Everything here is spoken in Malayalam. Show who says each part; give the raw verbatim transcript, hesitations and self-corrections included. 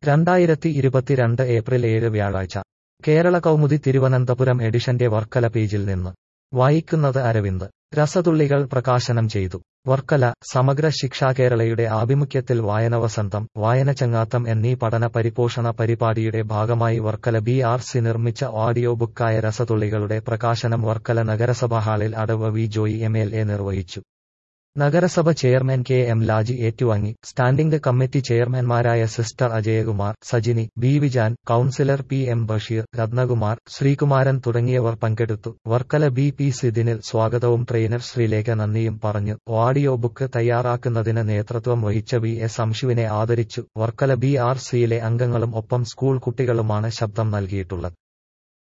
Speaker 1: രണ്ടായിരത്തി ഇരുപത്തിരണ്ട് ഏപ്രിൽ ഏഴ് വ്യാഴാഴ്ച കേരള കൗമുദി തിരുവനന്തപുരം എഡിഷന്റെ വർക്കല പേജിൽ നിന്ന് വായിക്കുന്നത് അരവിന്ദ്. രസതുള്ളികൾ പ്രകാശനം ചെയ്തു. വർക്കല. സമഗ്ര ശിക്ഷാ കേരളയുടെ ആഭിമുഖ്യത്തിൽ വായനവസന്തം, വായനചങ്ങാത്തം എന്നീ പഠന പരിപോഷണ പരിപാടിയുടെ ഭാഗമായി വർക്കല ബി ആർ സി നിർമ്മിച്ച ഓഡിയോ ബുക്കായ രസതുള്ളികളുടെ പ്രകാശനം വർക്കല നഗരസഭാ ഹാളിൽ അടവ് V Joy M L A നിർവഹിച്ചു. നഗരസഭ ചെയർമാൻ കെ എം ലാജി ഏറ്റുവാങ്ങി. സ്റ്റാൻഡിംഗ് കമ്മിറ്റി ചെയർമാൻമാരായ sister Ajayakumar, Sajini, B Vijan, councillor P M Basheer, Ratnakumar, Sreekumaran തുടങ്ങിയവർ പങ്കെടുത്തു. വർക്കല ബി പി സിദിനിൽ സ്വാഗതവും ട്രെയിനർ ശ്രീലേഖ നന്ദിയും പറഞ്ഞു. ഓഡിയോ ബുക്ക് തയ്യാറാക്കുന്നതിന് നേതൃത്വം വഹിച്ച വി എസ് അംശുവിനെ ആദരിച്ചു. വർക്കല ബി ആർ സിയിലെ അംഗങ്ങളും ഒപ്പം സ്കൂൾ കുട്ടികളുമാണ് ശബ്ദം നൽകിയിട്ടുള്ളത്.